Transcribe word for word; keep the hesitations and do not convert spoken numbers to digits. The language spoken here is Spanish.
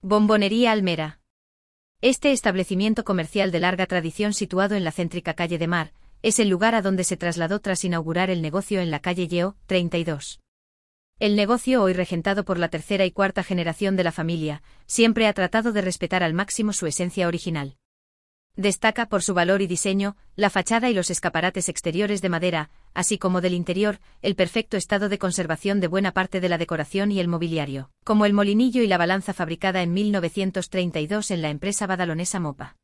Bombonería Almera. Este establecimiento comercial de larga tradición situado en la céntrica calle de Mar, es el lugar a donde se trasladó tras inaugurar el negocio en la calle Lleó, treinta y dos. El negocio, hoy regentado por la tercera y cuarta generación de la familia, siempre ha tratado de respetar al máximo su esencia original. Destaca por su valor y diseño, la fachada y los escaparates exteriores de madera, así como del interior, el perfecto estado de conservación de buena parte de la decoración y el mobiliario, como el molinillo y la balanza fabricada en mil novecientos treinta y dos en la empresa badalonesa Mopa.